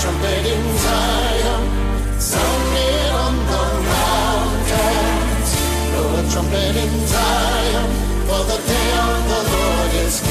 trumpet in Zion, sound it on the mountains. Blow a trumpet in Zion, for the day of the Lord is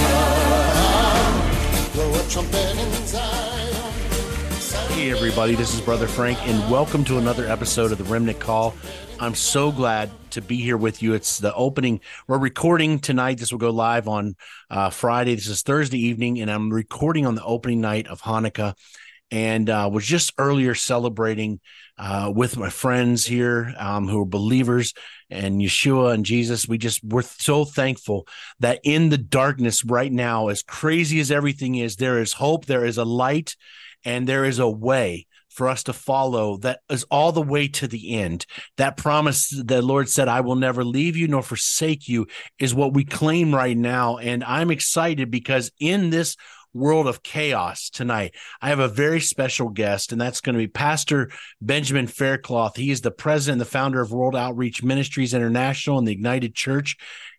come. Blow a trumpet in Zion. Hey everybody, this is Brother Frank, and welcome to another episode of the Remnant Call. I'm so glad to be here with you. It's the opening. We're recording tonight. This will go live on Friday. This is Thursday evening, and I'm recording on the opening night of Hanukkah, and was just earlier celebrating with my friends here who are believers and Yeshua and Jesus. We're so thankful that in the darkness right now, as crazy as everything is, there is hope, there is a light, and there is a way for us to follow that is all the way to the end. That promise the Lord said, I will never leave you nor forsake you, is what we claim right now. And I'm excited because in this world of chaos tonight, I have a very special guest, and that's going to be Pastor Benjamin Faircloth. He is the president and the founder of World Outreach Ministries International and the Ignited Church.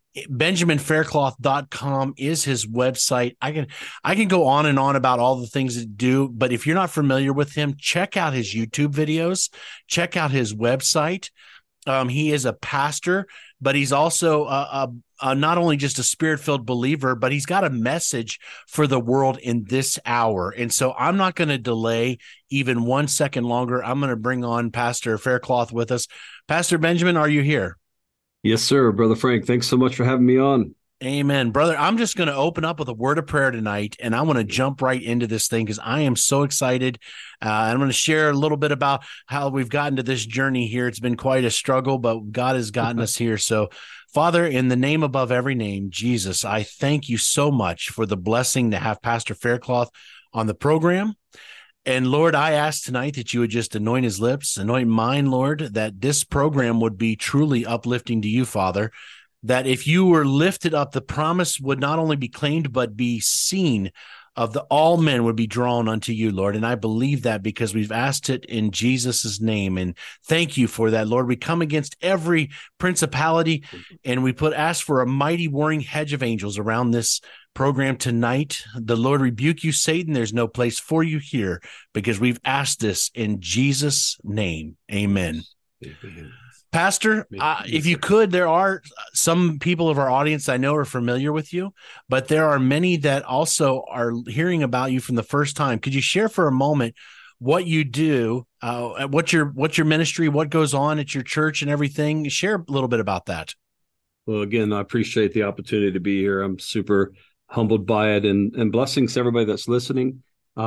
BenjaminFaircloth.com is his website. I can go on and on about all the things that do, but if you're not familiar with him, check out his YouTube videos, check out his website. He is a pastor, but he's also not only just a spirit-filled believer, but he's got a message for the world in this hour. And so I'm not going to delay even 1 second longer. I'm going to bring on Pastor Faircloth with us. Pastor Benjamin, are you here? Yes, sir. Brother Frank, thanks so much for having me on. Amen. Brother, I'm just going to open up with a word of prayer tonight, and I want to jump right into this thing because I am so excited. I'm going to share a little bit about how we've gotten to this journey here. It's been quite a struggle, but God has gotten us here. So, Father, in the name above every name, Jesus, I thank you so much for the blessing to have Pastor Faircloth on the program. And Lord, I ask tonight that you would just anoint his lips, anoint mine, Lord, that this program would be truly uplifting to you, Father, that if you were lifted up, the promise would not only be claimed, but be seen of all men would be drawn unto you, Lord. And I believe that because we've asked it in Jesus' name. And thank you for that, Lord. We come against every principality and we ask for a mighty warring hedge of angels around this program tonight. The Lord rebuke you, Satan. There's no place for you here because we've asked this in Jesus' name. Amen. Amen. Pastor, if you could, there are some people of our audience I know are familiar with you, but there are many that also are hearing about you from the first time. Could you share for a moment what you do, what's your ministry, what goes on at your church and everything? Share a little bit about that. Well, again, I appreciate the opportunity to be here. I'm super humbled by it, and blessings to everybody that's listening.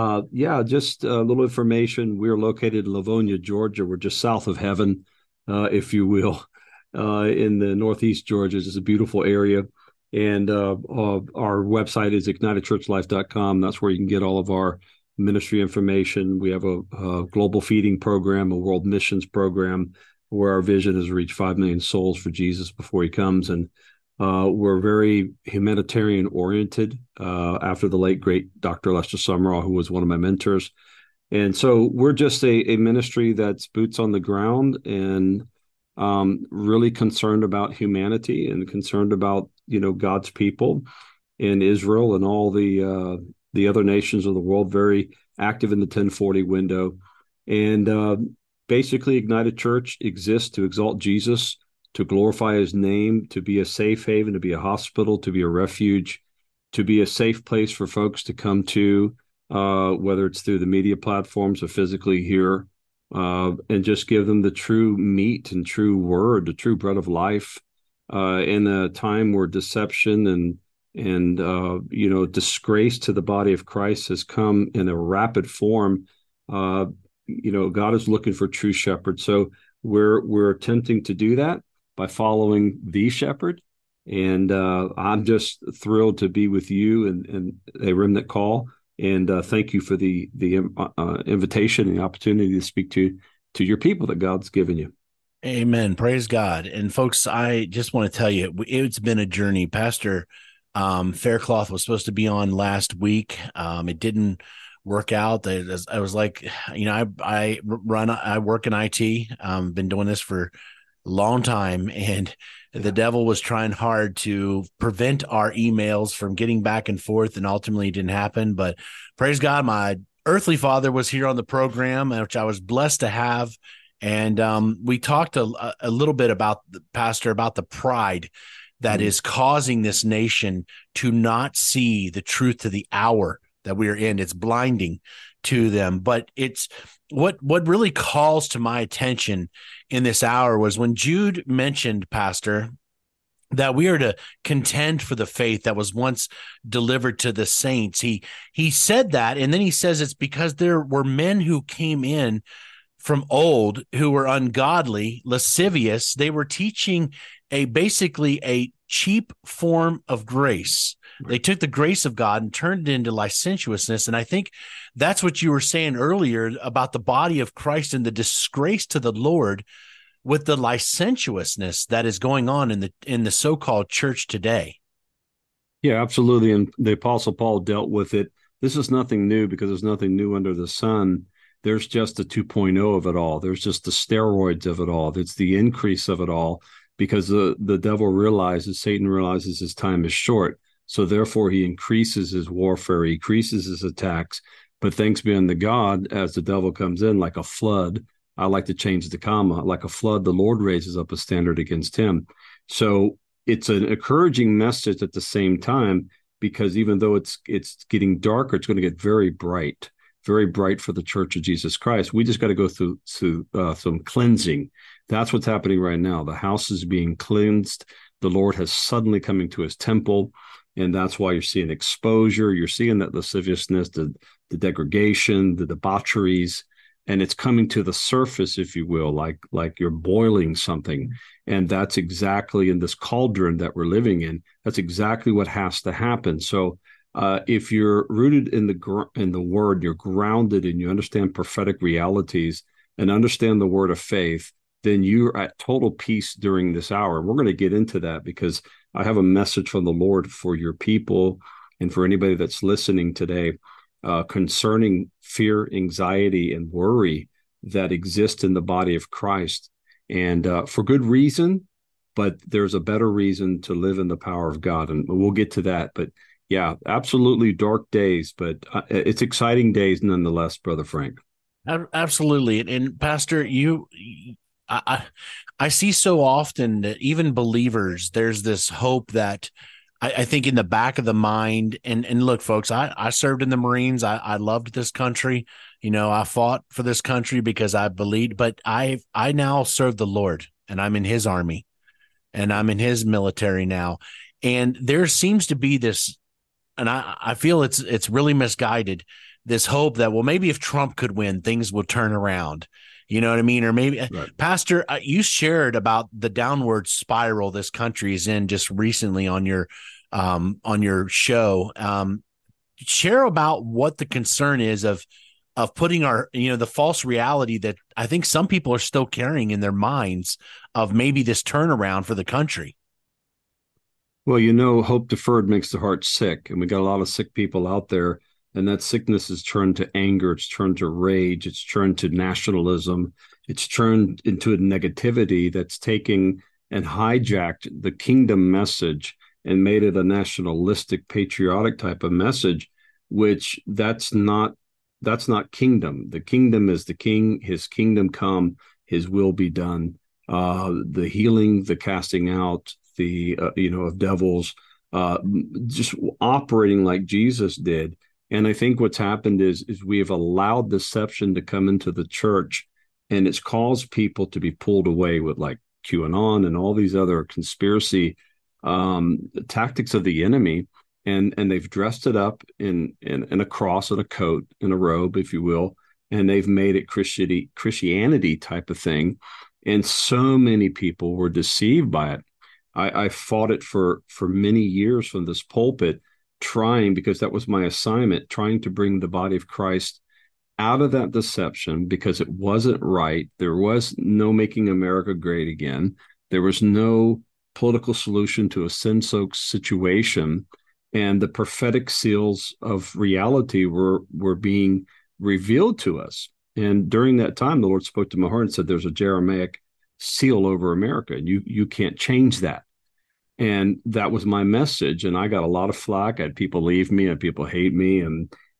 Just a little information. We're located in Livonia, Georgia. We're just south of heaven, if you will, in the Northeast Georgia. It's a beautiful area. And our website is ignitedchurchlife.com. That's where you can get all of our ministry information. We have a global feeding program, a world missions program, where our vision is to reach 5 million souls for Jesus before he comes. And we're very humanitarian oriented after the late, great Dr. Lester Sumrall, who was one of my mentors. And so we're just a ministry that's boots on the ground and really concerned about humanity and concerned about, God's people in Israel and all the other nations of the world, very active in the 1040 window. And basically, Ignited Church exists to exalt Jesus, to glorify his name, to be a safe haven, to be a hospital, to be a refuge, to be a safe place for folks to come to, whether it's through the media platforms or physically here, and just give them the true meat and true word, the true bread of life, in a time where deception and disgrace to the body of Christ has come in a rapid form. God is looking for true shepherds. So we're attempting to do that by following the shepherd. And I'm just thrilled to be with you and a Remnant Call. And thank you for the invitation and the opportunity to speak to your people that God's given you. Amen. Praise God. And folks, I just want to tell you, it's been a journey. Pastor Faircloth was supposed to be on last week. It didn't work out. I was like, I work in IT. Been doing this for a long time, and the devil was trying hard to prevent our emails from getting back and forth, and ultimately it didn't happen. But praise God, my earthly father was here on the program, which I was blessed to have. And we talked a little bit about Pastor, about the pride that is causing this nation to not see the truth to the hour that we are in. It's blinding to them. But it's what really calls to my attention in this hour was when Jude mentioned, Pastor, that we are to contend for the faith that was once delivered to the saints. He said that, and then he says it's because there were men who came in from old who were ungodly, lascivious. They were teaching basically a cheap form of grace. They took the grace of God and turned it into licentiousness. And I think that's what you were saying earlier about the body of Christ and the disgrace to the Lord with the licentiousness that is going on in the so-called church today. Yeah, absolutely. And the Apostle Paul dealt with it. This is nothing new because there's nothing new under the sun. There's just the 2.0 of it all. There's just the steroids of it all. It's the increase of it all because the devil realizes, Satan realizes his time is short. So therefore he increases his warfare, he increases his attacks. But thanks be unto God, as the devil comes in like a flood, I like to change the comma, like a flood, the Lord raises up a standard against him. So it's an encouraging message at the same time, because even though it's getting darker, it's going to get very bright for the Church of Jesus Christ. We just got to go through some cleansing. That's what's happening right now. The house is being cleansed. The Lord has suddenly come into his temple, and that's why you're seeing exposure. You're seeing that lasciviousness, the degradation, the debaucheries, and it's coming to the surface, if you will, like you're boiling something. And that's exactly in this cauldron that we're living in. That's exactly what has to happen. So if you're rooted in the Word, you're grounded and you understand prophetic realities and understand the word of faith, then you're at total peace during this hour. We're going to get into that because I have a message from the Lord for your people and for anybody that's listening today concerning fear, anxiety, and worry that exist in the body of Christ. And for good reason, but there's a better reason to live in the power of God. And we'll get to that. But yeah, absolutely dark days, but it's exciting days nonetheless, Brother Frank. Absolutely. And Pastor, I see so often that even believers, there's this hope that I think in the back of the mind, and look, folks, I served in the Marines. I loved this country. I fought for this country because I believed, but I now serve the Lord, and I'm in his army, and I'm in his military now. And there seems to be this, and I feel it's really misguided, this hope that, well, maybe if Trump could win, things will turn around. You know what I mean? Or maybe, right. Pastor, you shared about the downward spiral this country is in just recently on your show. Share about what the concern is of putting the false reality that I think some people are still carrying in their minds of maybe this turnaround for the country. Well, hope deferred makes the heart sick, and we got a lot of sick people out there. And that sickness is turned to anger. It's turned to rage. It's turned to nationalism. It's turned into a negativity that's taken and hijacked the kingdom message and made it a nationalistic, patriotic type of message, which that's not kingdom. The kingdom is the king, his kingdom come, his will be done. The healing, the casting out, of devils, just operating like Jesus did. And I think what's happened is we have allowed deception to come into the church, and it's caused people to be pulled away with like QAnon and all these other conspiracy tactics of the enemy. And they've dressed it up in a cross and a coat and a robe, if you will, and they've made it Christianity type of thing. And so many people were deceived by it. I fought it for many years from this pulpit, because that was my assignment, trying to bring the body of Christ out of that deception, because it wasn't right. There was no making America great again. There was no political solution to a sin-soaked situation. And the prophetic seals of reality were being revealed to us. And during that time, the Lord spoke to my heart and said, there's a Jeremiah seal over America. You can't change that. And that was my message. And I got a lot of flack. I had people leave me and people hate me. And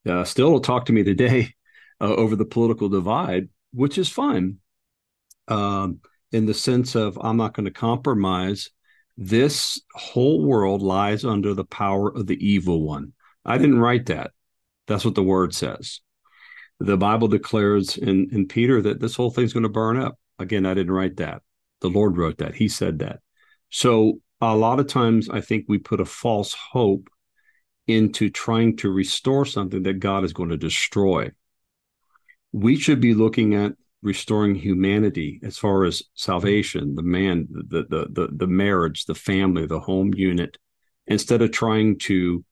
still don't talk to me today over the political divide, which is fine, in the sense of I'm not going to compromise. This whole world lies under the power of the evil one. I didn't write that. That's what the word says. The Bible declares in Peter that this whole thing's going to burn up. Again, I didn't write that. The Lord wrote that. He said that. So a lot of times I think we put a false hope into trying to restore something that God is going to destroy. We should be looking at restoring humanity as far as salvation, the man, the marriage, the family, the home unit, instead of trying to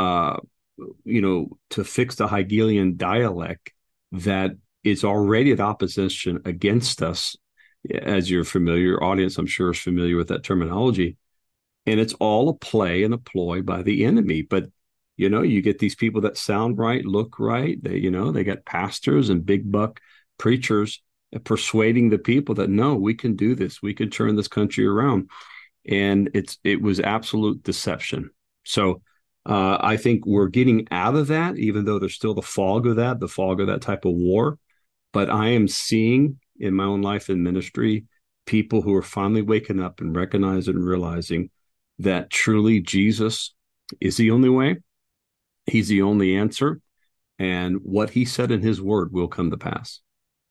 to fix the Hegelian dialect that is already at opposition against us. As you're familiar, your audience, I'm sure, is familiar with that terminology. And it's all a play and a ploy by the enemy. But, you get these people that sound right, look right. They got pastors and big buck preachers persuading the people that, no, we can do this. We can turn this country around. And it was absolute deception. So I think we're getting out of that, even though there's still the fog of that type of war. But I am seeing in my own life and ministry, people who are finally waking up and recognizing and realizing that truly Jesus is the only way. He's the only answer. And what he said in his word will come to pass.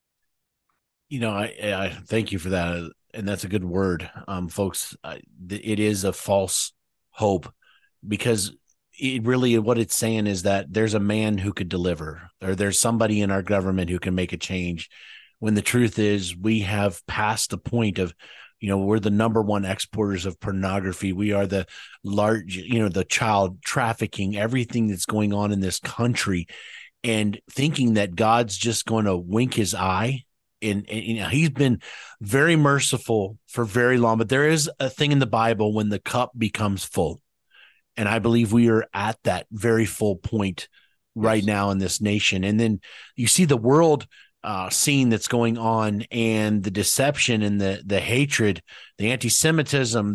I thank you for that. And that's a good word, folks. It is a false hope, because what it's saying is that there's a man who could deliver, or there's somebody in our government who can make a change, when the truth is we have passed the point of, we're the number one exporters of pornography. We are the large, the child trafficking, everything that's going on in this country, and thinking that God's just going to wink his eye. And he's been very merciful for very long, but there is a thing in the Bible when the cup becomes full. And I believe we are at that very full point right now in this nation. And then you see the world scene that's going on, and the deception and the hatred, the anti-Semitism,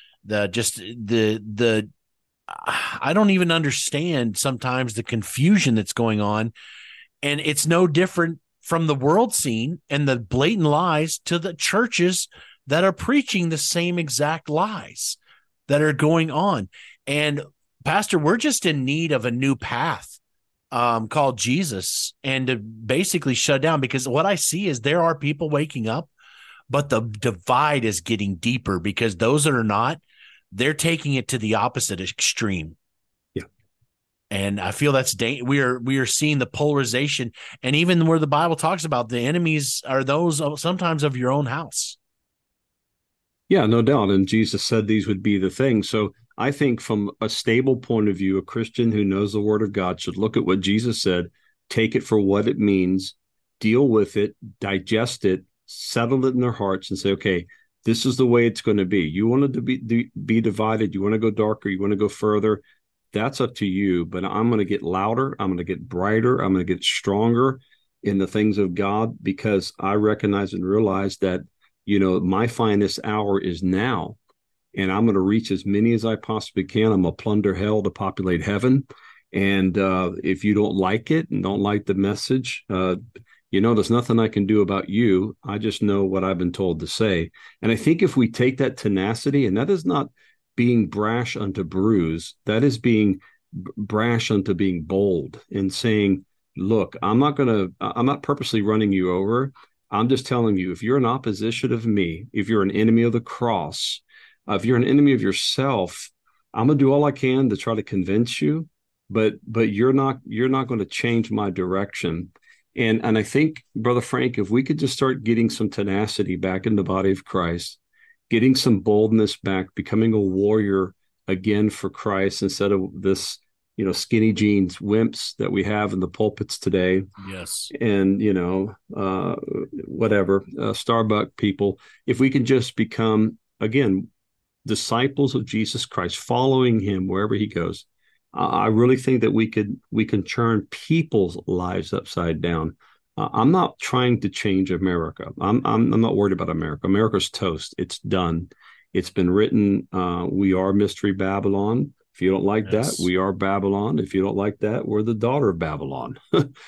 I don't even understand sometimes the confusion that's going on. And it's no different from the world scene and the blatant lies to the churches that are preaching the same exact lies that are going on. And Pastor, we're just in need of a new path called Jesus, and to basically shut down, because what I see is there are people waking up, but the divide is getting deeper, because those that are not, they're taking it to the opposite extreme. Yeah. And I feel that's we are seeing the polarization, and even where the Bible talks about the enemies are those sometimes of your own house. Yeah, no doubt. And Jesus said these would be the things. So I think from a stable point of view, a Christian who knows the word of God should look at what Jesus said, take it for what it means, deal with it, digest it, settle it in their hearts, and say, okay, this is the way it's going to be. You want it to be divided. You want to go darker. You want to go further. That's up to you. But I'm going to get louder. I'm going to get brighter. I'm going to get stronger in the things of God, because I recognize and realize that, my finest hour is now. And I'm going to reach as many as I possibly can. I'm going to plunder hell to populate heaven. And if you don't like it and don't like the message, there's nothing I can do about you. I just know what I've been told to say. And I think if we take that tenacity, and that is not being brash unto bruise, that is being brash unto being bold and saying, look, I'm not purposely running you over. I'm just telling you, if you're in opposition of me, if you're an enemy of the cross, if you're an enemy of yourself, I'm going to do all I can to try to convince you, but you're not going to change my direction. And I think, Brother Frank, if we could just start getting some tenacity back in the body of Christ, getting some boldness back, becoming a warrior again for Christ, instead of this, skinny jeans wimps that we have in the pulpits today. Yes. And, Starbuck people, if we can just become, again, disciples of Jesus Christ, following him wherever he goes, I really think that we can turn people's lives upside down. I'm not trying to change America. I'm not worried about America. America's toast. It's done. It's been written. We are Mystery Babylon. If you don't like that, Yes. we are Babylon. If you don't like that, we're the daughter of Babylon.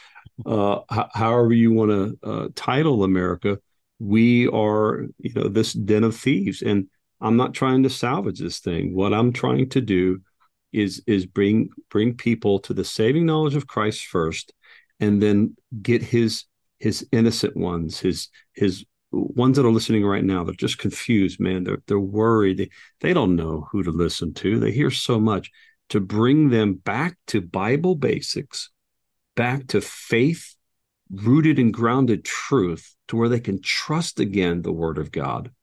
However you want to title America, we are, this den of thieves. And I'm not trying to salvage this thing. What I'm trying to do is bring people to the saving knowledge of Christ first, and then get his innocent ones, his ones that are listening right now. They're just confused, man. They're worried. They don't know who to listen to. They hear so much. To bring them back to Bible basics, back to faith, rooted and grounded truth, to where they can trust again the Word of God.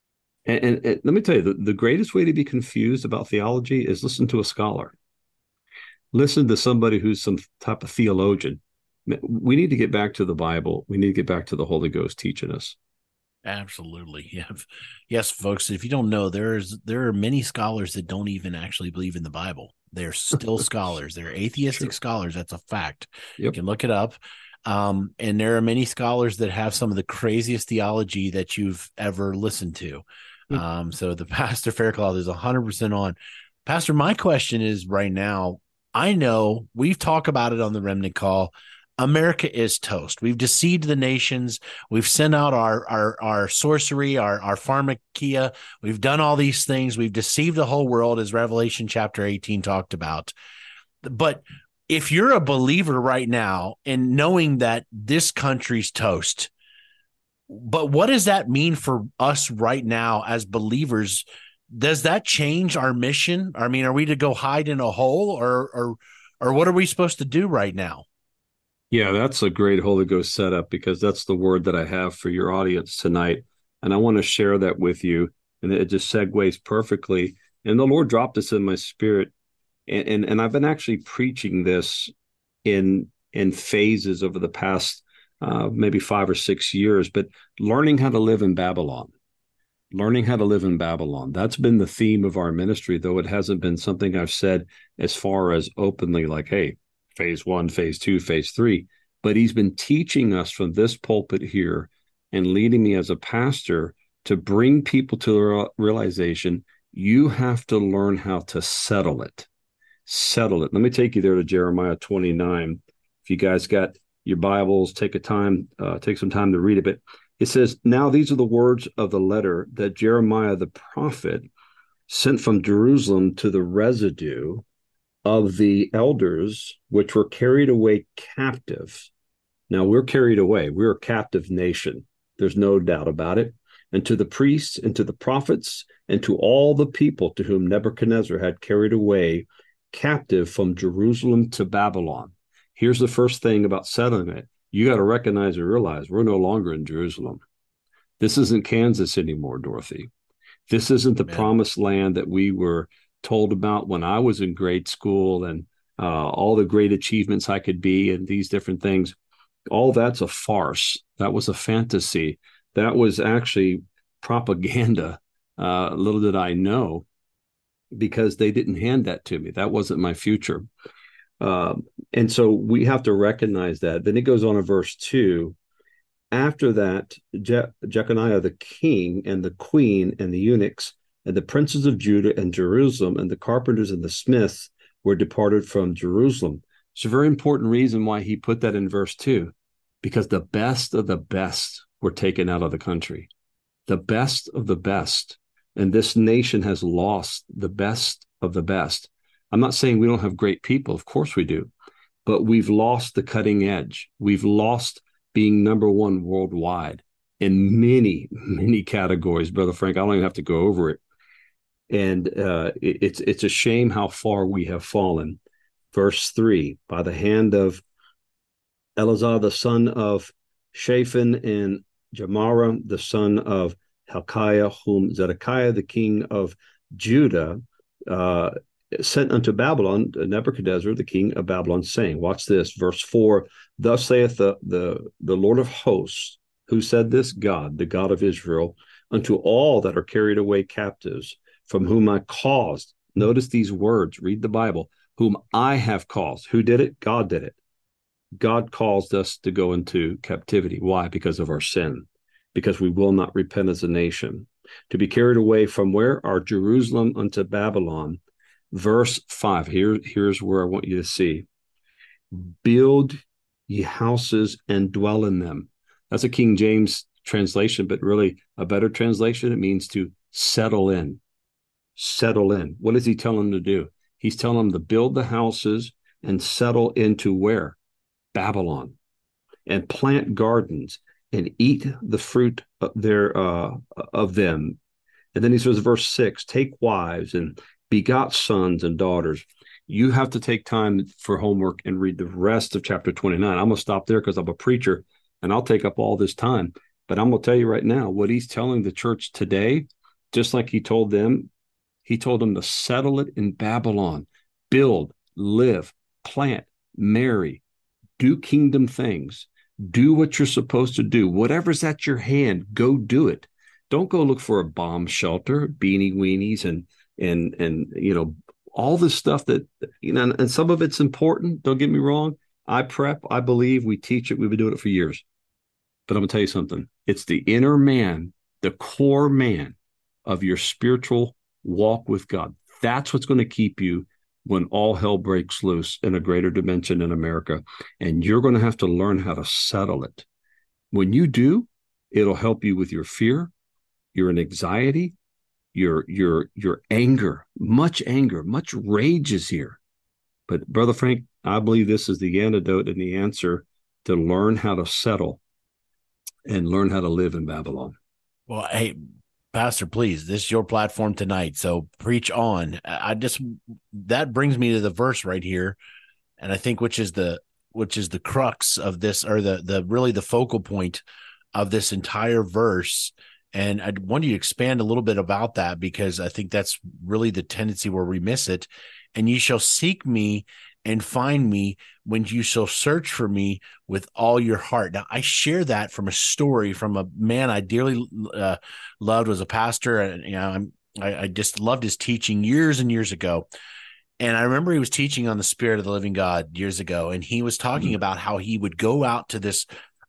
And let me tell you, the greatest way to be confused about theology is listen to a scholar. Listen to somebody who's some type of theologian. We need to get back to the Bible. We need to get back to the Holy Ghost teaching us. Absolutely. Yeah. Yes, folks, if you don't know, there are many scholars that don't even actually believe in the Bible. They're still scholars. They're atheistic scholars. That's a fact. Yep. You can look it up. And there are many scholars that have some of the craziest theology that you've ever listened to. So the Pastor Faircloth is 100% on. Pastor, my question is right now, I know we've talked about it on the Remnant Call. America is toast. We've deceived the nations. We've sent out our sorcery, our pharmakia. We've done all these things. We've deceived the whole world, as Revelation chapter 18 talked about. But if you're a believer right now and knowing that this country's toast, but what does that mean for us right now as believers? Does that change our mission? I mean, are we to go hide in a hole, or what are we supposed to do right now? Yeah, that's a great Holy Ghost setup, because that's the word that I have for your audience tonight. And I want to share that with you. And it just segues perfectly. And the Lord dropped this in my spirit. And I've been actually preaching this in phases over the past maybe 5 or 6 years, but learning how to live in Babylon. Learning how to live in Babylon. That's been the theme of our ministry, though it hasn't been something I've said as far as openly, like, hey, phase 1, phase 2, phase 3. But he's been teaching us from this pulpit here and leading me as a pastor to bring people to the realization you have to learn how to settle it. Settle it. Let me take you there to Jeremiah 29. If you guys got your Bibles, take some time to read it. But it says, now these are the words of the letter that Jeremiah the prophet sent from Jerusalem to the residue of the elders which were carried away captive. Now we're carried away. We're a captive nation. There's no doubt about it. And to the priests and to the prophets and to all the people to whom Nebuchadnezzar had carried away captive from Jerusalem to Babylon. Here's the first thing about settling it. You got to recognize and realize we're no longer in Jerusalem. This isn't Kansas anymore, Dorothy. This isn't the promised land that we were told about when I was in grade school, and all the great achievements I could be and these different things. All that's a farce. That was a fantasy. That was actually propaganda. Little did I know, because they didn't hand that to me. That wasn't my future. And so we have to recognize that. Then it goes on in verse 2. After that, Jeconiah the king and the queen and the eunuchs and the princes of Judah and Jerusalem and the carpenters and the smiths were departed from Jerusalem. It's a very important reason why he put that in verse 2, because the best of the best were taken out of the country. The best of the best. And this nation has lost the best of the best. I'm not saying we don't have great people. Of course we do. But we've lost the cutting edge. We've lost being number one worldwide in many, many categories. Brother Frank, I don't even have to go over it. And it's a shame how far we have fallen. Verse 3, by the hand of Eleazar, the son of Shaphan, and Jamara, the son of Hilkiah, whom Zedekiah, the king of Judah, sent unto Babylon, Nebuchadnezzar, the king of Babylon, saying, watch this, verse 4, thus saith the Lord of hosts, who said this? God, the God of Israel, unto all that are carried away captives, from whom I caused, notice these words, read the Bible, whom I have caused. Who did it? God did it. God caused us to go into captivity. Why? Because of our sin, because we will not repent as a nation. To be carried away from where? Our Jerusalem unto Babylon. Verse 5. Here's where I want you to see. Build ye houses and dwell in them. That's a King James translation, but really a better translation, it means to settle in. Settle in. What is he telling them to do? He's telling them to build the houses and settle into where? Babylon. And plant gardens and eat the fruit of them. And then he says, verse 6, take wives and begot sons and daughters. You have to take time for homework and read the rest of chapter 29. I'm going to stop there because I'm a preacher and I'll take up all this time. But I'm going to tell you right now, what he's telling the church today, just like he told them to settle it in Babylon, build, live, plant, marry, do kingdom things, do what you're supposed to do. Whatever's at your hand, go do it. Don't go look for a bomb shelter, beanie weenies, and all this stuff that, and some of it's important. Don't get me wrong. I prep, I believe, we teach it. We've been doing it for years. But I'm going to tell you something. It's the inner man, the core man of your spiritual walk with God. That's what's going to keep you when all hell breaks loose in a greater dimension in America. And you're going to have to learn how to settle it. When you do, it'll help you with your fear, your anxiety, your anger, much rage is here. But Brother Frank, I believe this is the antidote and the answer to learn how to settle and learn how to live in Babylon. Well, hey, Pastor, please, this is your platform tonight, so preach on. That brings me to the verse right here, and I think which is the crux of this, or the really the focal point of this entire verse. And I want you to expand a little bit about that, because I think that's really the tendency where we miss it. And ye shall seek me and find me when you shall search for me with all your heart. Now, I share that from a story from a man I dearly loved, was a pastor, and I just loved his teaching years and years ago. And I remember he was teaching on the Spirit of the living God years ago, and he was talking about how he would go out to this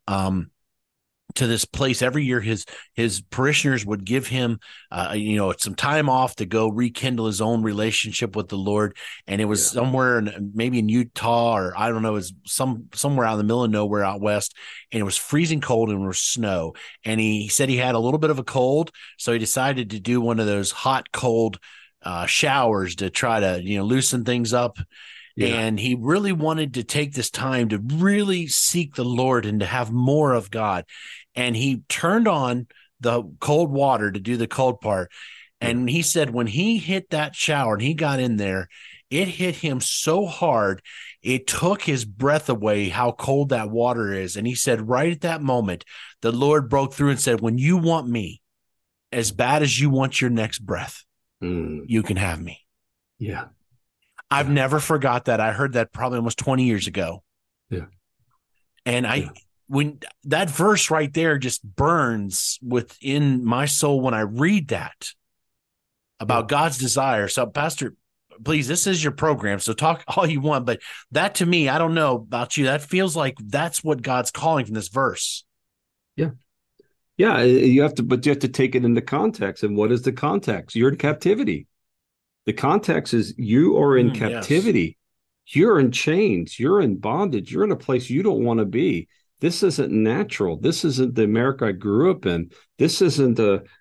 place every year. His parishioners would give him some time off to go rekindle his own relationship with the Lord. And it was somewhere maybe in Utah, or I don't know, it was somewhere out in the middle of nowhere out west, and it was freezing cold and there was snow. And he said he had a little bit of a cold, so he decided to do one of those hot cold showers to try to loosen things up. Yeah. And he really wanted to take this time to really seek the Lord and to have more of God. And he turned on the cold water to do the cold part. And he said when he hit that shower and he got in there, it hit him so hard, it took his breath away, how cold that water is. And he said right at that moment, the Lord broke through and said, when you want me as bad as you want your next breath, you can have me. Yeah. I've never forgot that. I heard that probably almost 20 years ago. Yeah. And when that verse right there just burns within my soul when I read that about God's desire. So, Pastor, please, this is your program, so talk all you want. But that, to me, I don't know about you, that feels like that's what God's calling from this verse. Yeah. Yeah, you have to take it into context. And what is the context? You're in captivity. The context is you are in captivity. Yes. You're in chains. You're in bondage. You're in a place you don't want to be. This isn't natural. This isn't the America I grew up in. This isn't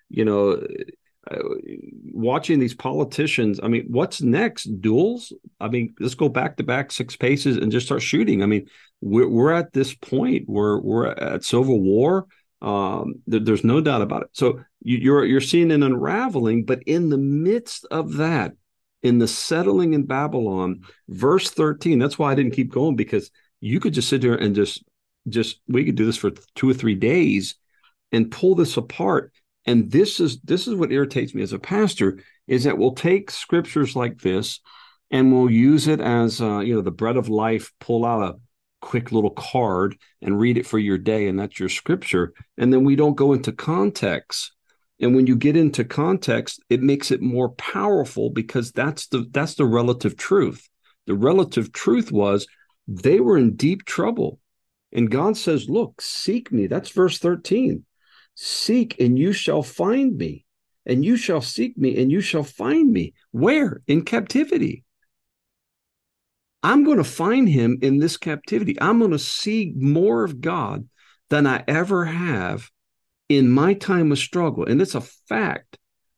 watching these politicians. I mean, what's next? Duels? I mean, let's go back to back 6 paces and just start shooting. I mean, we're at this point where we're at civil war. There's no doubt about it. So you're seeing an unraveling, but in the midst of that, in the settling in Babylon, verse 13, that's why I didn't keep going, because you could just sit there and just we could do this for 2 or 3 days and pull this apart. And this is what irritates me as a pastor, is that we'll take scriptures like this and we'll use it as the bread of life, pull out a quick little card and read it for your day, and that's your scripture. And then we don't go into context. And when you get into context, it makes it more powerful, because that's the relative truth. The relative truth was they were in deep trouble. And God says, look, seek me. That's verse 13. Seek and you shall find me. and you shall seek me and you shall find me. Where? In captivity. I'm going to find him in this captivity. I'm going to see more of God than I ever have in my time of struggle. And it's a fact.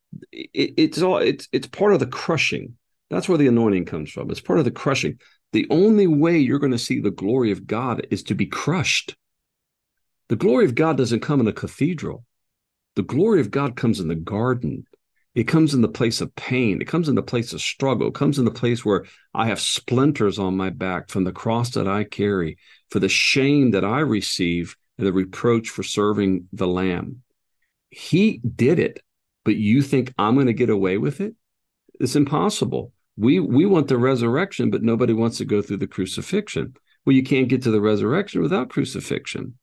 It's part of the crushing. That's where the anointing comes from. It's part of the crushing. The only way you're going to see the glory of God is to be crushed. The glory of God doesn't come in a cathedral. The glory of God comes in the garden. It comes in the place of pain. It comes in the place of struggle. It comes in the place where I have splinters on my back from the cross that I carry, for the shame that I receive, and the reproach for serving the Lamb. He did it, but you think I'm going to get away with it? It's impossible. We want the resurrection, but nobody wants to go through the crucifixion. Well, you can't get to the resurrection without crucifixion.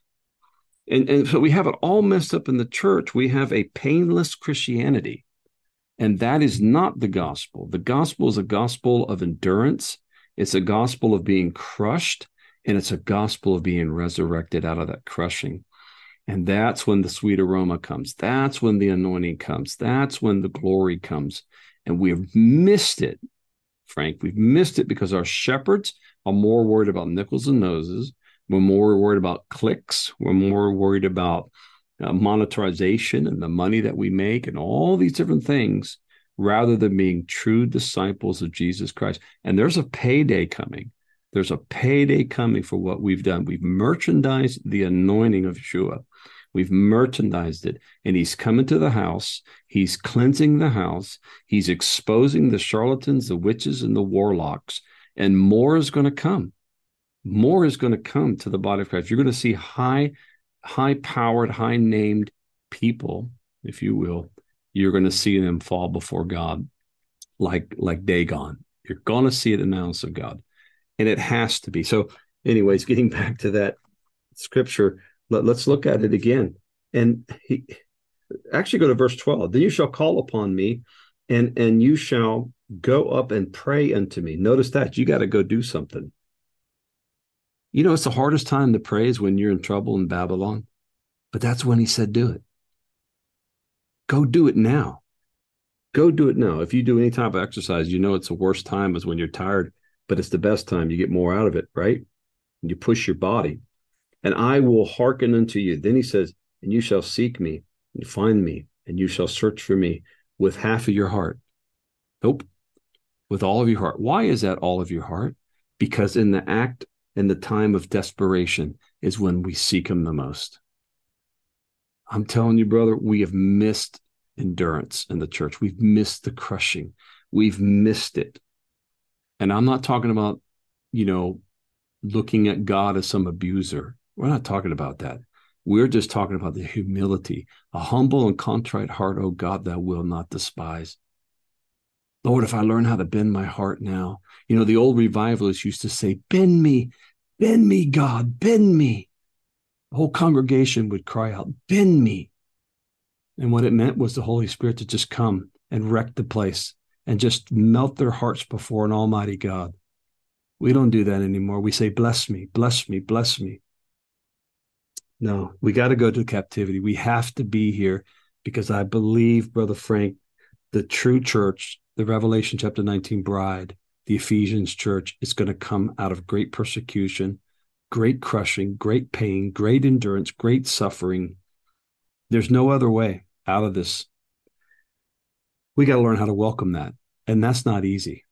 And so we have it all messed up in the church. We have a painless Christianity. And that is not the gospel. The gospel is a gospel of endurance. It's a gospel of being crushed, and it's a gospel of being resurrected out of that crushing. And that's when the sweet aroma comes. That's when the anointing comes. That's when the glory comes. And we have missed it, Frank. We've missed it because our shepherds are more worried about nickels and noses. We're more worried about clicks. We're more worried about monetization and the money that we make and all these different things, rather than being true disciples of Jesus Christ. And there's a payday coming. There's a payday coming for what we've done. We've merchandised the anointing of Yeshua. We've merchandised it, and he's coming to the house. He's cleansing the house. He's exposing the charlatans, the witches, and the warlocks. And more is going to come. More is going to come to the body of Christ. You're going to see high-powered, high-named people, if you will. You're going to see them fall before God like Dagon. You're going to see it in the house of God. And it has to be. So anyways, getting back to that scripture, let's look at it again. And he actually go to verse 12. Then you shall call upon me, and you shall go up and pray unto me. Notice that. You got to go do something. You know, it's the hardest time to pray is when you're in trouble in Babylon. But that's when he said, do it. Go do it now. Go do it now. If you do any type of exercise, you know it's the worst time is when you're tired, but it's the best time. You get more out of it, right? You push your body. And I will hearken unto you. Then he says, and you shall seek me and find me, and you shall search for me with half of your heart. Nope. With all of your heart. Why is that all of your heart? Because in the act and the time of desperation is when we seek him the most. I'm telling you, brother, we have missed endurance in the church. We've missed the crushing. We've missed it. And I'm not talking about, looking at God as some abuser. We're not talking about that. We're just talking about the humility, a humble and contrite heart, oh God, thou wilt not despise. Lord, if I learn how to bend my heart now, the old revivalists used to say, bend me, God, bend me. The whole congregation would cry out, bend me. And what it meant was the Holy Spirit to just come and wreck the place and just melt their hearts before an almighty God. We don't do that anymore. We say, bless me, bless me, bless me. No, we got to go to captivity. We have to be here because I believe, Brother Frank, the true church, the Revelation chapter 19 bride, the Ephesians church, is going to come out of great persecution, great crushing, great pain, great endurance, great suffering. There's no other way out of this. We got to learn how to welcome that. And that's not easy.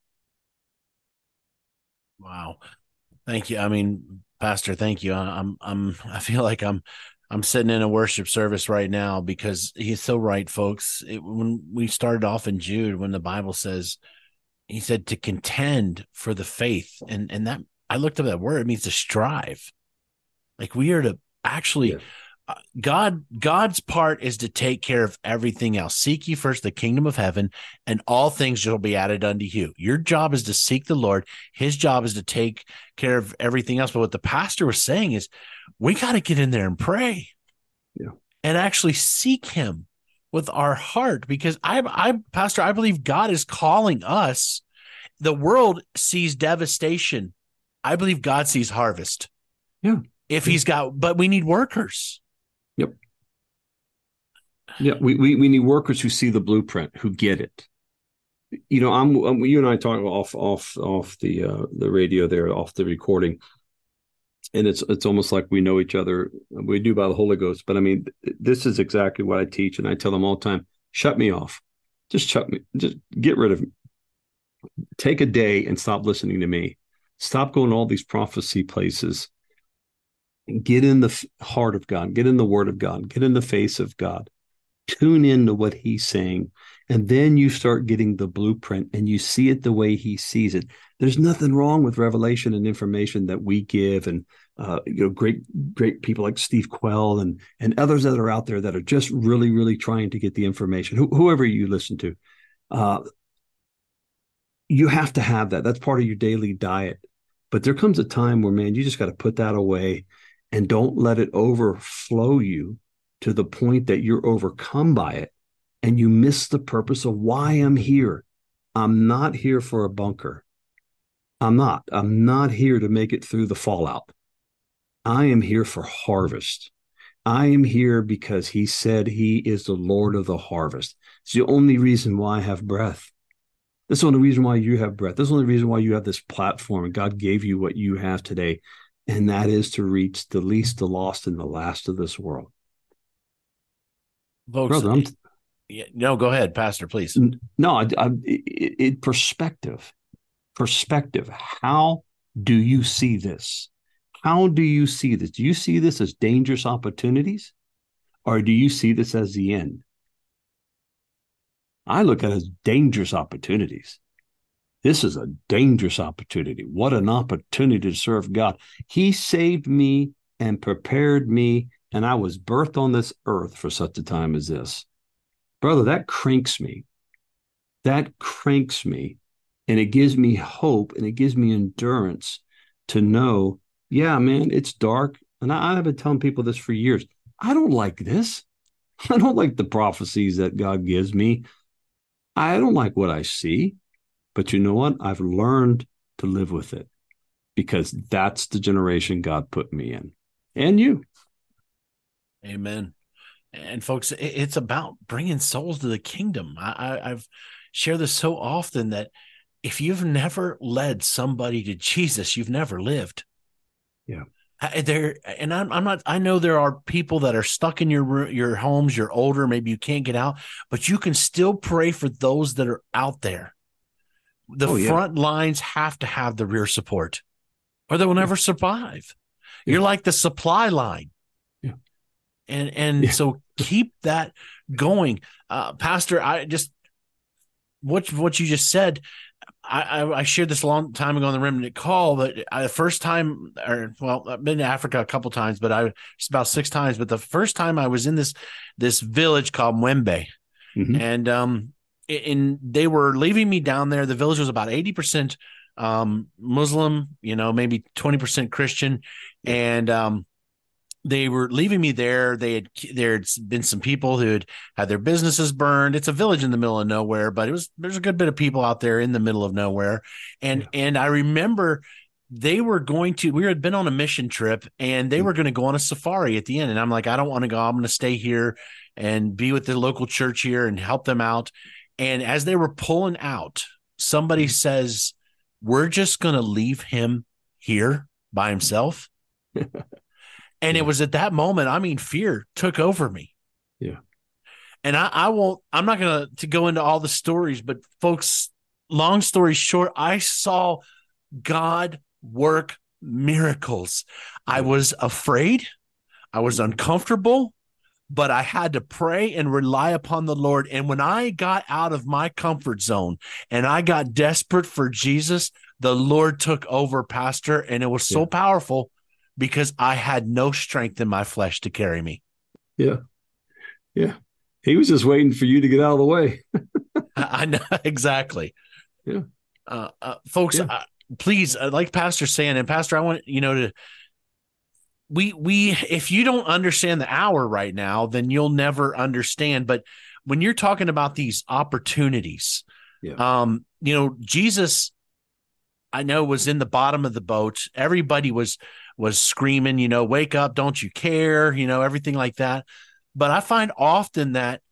Wow. Thank you. I mean, Pastor, thank you. I feel like I'm sitting in a worship service right now because he's so right, folks. When we started off in Jude, when the Bible says, he said to contend for the faith. And that, I looked up that word, it means to strive. Like we are to actually, God's part is to take care of everything else. Seek ye first the kingdom of heaven, and all things shall be added unto you. Your job is to seek the Lord. His job is to take care of everything else. But what the pastor was saying is we got to get in there and pray and actually seek him with our heart, because Pastor, I believe God is calling us. The world sees devastation. I believe God sees harvest. Yeah. But we need workers. Yep. Yeah, we need workers who see the blueprint, who get it. You know, you and I talk off the radio there, off the recording, and it's almost like we know each other. We do by the Holy Ghost, but I mean, this is exactly what I teach, and I tell them all the time: shut me off, just shut me, just get rid of me. Take a day and stop listening to me. Stop going to all these prophecy places. Get in the heart of God. Get in the Word of God. Get in the face of God. Tune into what He's saying, and then you start getting the blueprint, and you see it the way He sees it. There's nothing wrong with revelation and information that we give, and great people like Steve Quell and others that are out there that are just really, really trying to get the information. Whoever you listen to, you have to have that. That's part of your daily diet. But there comes a time where, man, you just got to put that away and don't let it overflow you to the point that you're overcome by it and you miss the purpose of why I'm here. I'm not here for a bunker. I'm not here to make it through the fallout. I am here for harvest. I am here because He said He is the Lord of the harvest. It's the only reason why I have breath. That's the only reason why you have breath. That's the only reason why you have this platform. And God gave you what you have today. And that is to reach the least, the lost, and the last of this world. Folks, Brother, no, go ahead, Pastor, please. No, perspective. How do you see this? How do you see this? Do you see this as dangerous opportunities? Or do you see this as the end? I look at it as dangerous opportunities. This is a dangerous opportunity. What an opportunity to serve God. He saved me and prepared me, and I was birthed on this earth for such a time as this. Brother, that cranks me. That cranks me, and it gives me hope, and it gives me endurance to know, yeah, man, it's dark. And I've been telling people this for years. I don't like this. I don't like the prophecies that God gives me. I don't like what I see, but you know what? I've learned to live with it because that's the generation God put me in, and you. Amen. And folks, it's about bringing souls to the kingdom. I've shared this so often that if you've never led somebody to Jesus, you've never lived. Yeah. I'm not. I know there are people that are stuck in your homes. You're older, maybe you can't get out, but you can still pray for those that are out there. The front lines have to have the rear support, or they will never survive. Yeah. You're like the supply line, and so keep that going, Pastor. I just what you just said. I shared this a long time ago on the Remnant Call, but the first time, I've been to Africa a couple times, but it's about 6 times. But the first time I was in this village called Mwembe, and they were leaving me down there. The village was about 80% Muslim, maybe 20% Christian, and they were leaving me there. There had been some people who had their businesses burned. It's a village in the middle of nowhere, but there's a good bit of people out there in the middle of nowhere. And I remember we had been on a mission trip, and they were going to go on a safari at the end. And I'm like, I don't want to go. I'm going to stay here and be with the local church here and help them out. And as they were pulling out, somebody says, "We're just going to leave him here by himself." And it was at that moment, fear took over me. Yeah. And I'm not going to go into all the stories, but folks, long story short, I saw God work miracles. Yeah. I was afraid. I was uncomfortable, but I had to pray and rely upon the Lord. And when I got out of my comfort zone and I got desperate for Jesus, the Lord took over, Pastor, and it was so powerful. Because I had no strength in my flesh to carry me. Yeah. Yeah. He was just waiting for you to get out of the way. I know. Exactly. Yeah. Folks, please, like Pastor's saying, and Pastor, I want, if you don't understand the hour right now, then you'll never understand. But when you're talking about these opportunities, Jesus, I know, was in the bottom of the boat. Everybody was screaming, wake up, don't you care, everything like that. But I find often that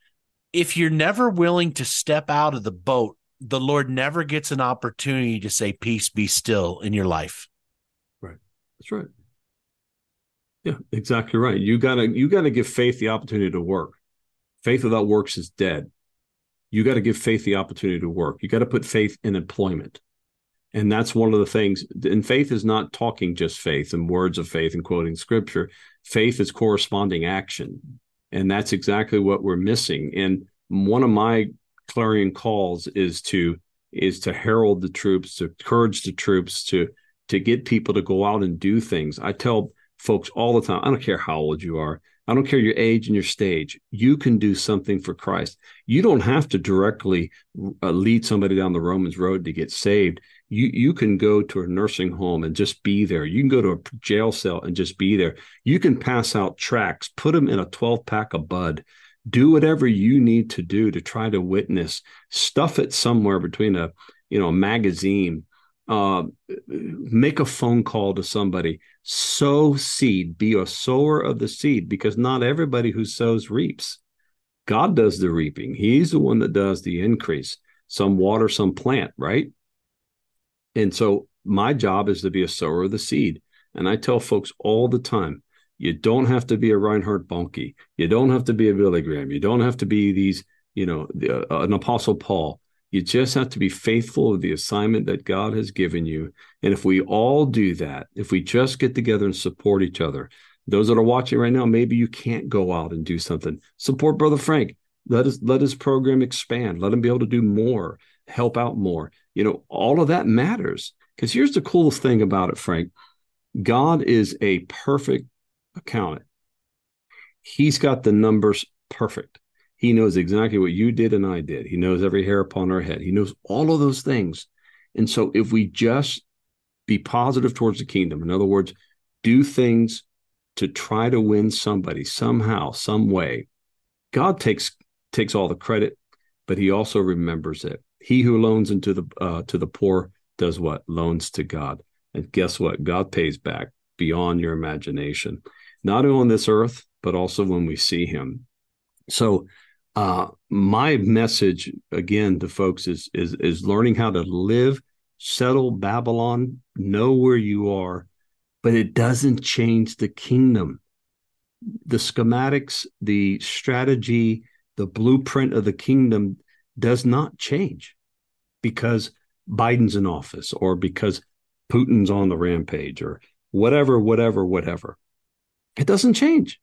if you're never willing to step out of the boat, the Lord never gets an opportunity to say, peace, be still in your life. Right. That's right. Yeah, exactly right. You gotta give faith the opportunity to work. Faith without works is dead. You got to give faith the opportunity to work. You got to put faith in employment. And that's one of the things. And faith is not talking just faith and words of faith and quoting scripture. Faith is corresponding action. And that's exactly what we're missing. And one of my clarion calls is to herald the troops, to encourage the troops, to get people to go out and do things. I tell folks all the time, I don't care how old you are. I don't care your age and your stage. You can do something for Christ. You don't have to directly lead somebody down the Romans road to get saved. You can go to a nursing home and just be there. You can go to a jail cell and just be there. You can pass out tracts, put them in a 12-pack of Bud. Do whatever you need to do to try to witness. Stuff it somewhere between a magazine. Make a phone call to somebody. Sow seed. Be a sower of the seed, because not everybody who sows reaps. God does the reaping. He's the one that does the increase. Some water, some plant, right? And so my job is to be a sower of the seed. And I tell folks all the time, you don't have to be a Reinhard Bonnke. You don't have to be a Billy Graham. You don't have to be these, an Apostle Paul. You just have to be faithful of the assignment that God has given you. And if we all do that, if we just get together and support each other, those that are watching right now, maybe you can't go out and do something. Support Brother Frank. Let his program expand. Let him be able to do more, help out more. All of that matters. Because here's the coolest thing about it, Frank. God is a perfect accountant. He's got the numbers perfect. He knows exactly what you did and I did. He knows every hair upon our head. He knows all of those things. And so if we just be positive towards the kingdom, in other words, do things to try to win somebody somehow, some way, God takes all the credit, but he also remembers it. He who loans into to the poor does what? Loans to God. And guess what? God pays back beyond your imagination, not only on this earth, but also when we see him. So my message again to folks is learning how to live, settle Babylon, know where you are, but it doesn't change the kingdom. The schematics, the strategy, the blueprint of the kingdom does not change because Biden's in office or because Putin's on the rampage or whatever. It doesn't change.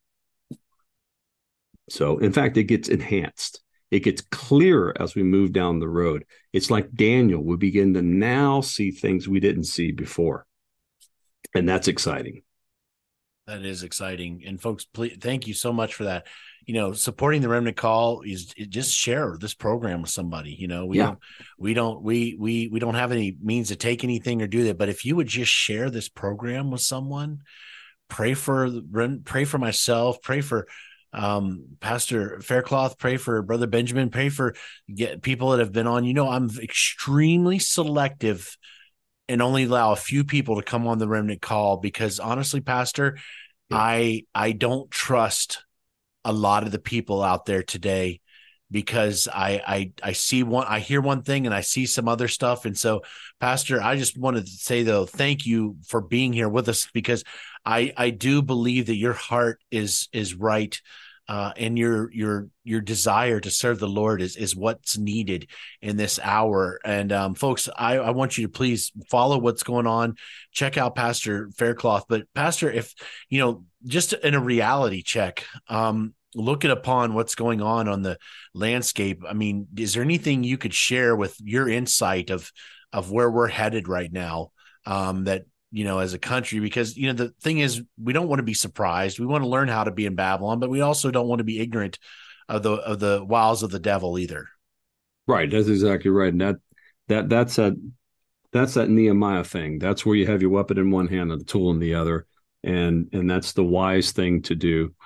So, in fact, it gets enhanced. It gets clearer as we move down the road. It's like Daniel. We begin to now see things we didn't see before. And that's exciting. That is exciting. And folks, please, thank you so much for that. Supporting the Remnant Call is just share this program with somebody. We don't have any means to take anything or do that. But if you would just share this program with someone, pray for myself, pray for Pastor Faircloth, pray for Brother Benjamin, pray for people that have been on. I'm extremely selective and only allow a few people to come on the Remnant Call because honestly, Pastor, yeah. I don't trust a lot of the people out there today because I hear one thing and I see some other stuff. And so, Pastor, I just wanted to say though, thank you for being here with us because I do believe that your heart is right. And your desire to serve the Lord is what's needed in this hour. And folks, I want you to please follow what's going on. Check out Pastor Faircloth. But Pastor, if just in a reality check, looking upon what's going on the landscape, I mean, is there anything you could share with your insight of where we're headed right now? That as a country, because, the thing is, we don't want to be surprised. We want to learn how to be in Babylon, but we also don't want to be ignorant of the wiles of the devil either. Right. That's exactly right. And that's that Nehemiah thing. That's where you have your weapon in one hand and the tool in the other. And that's the wise thing to do.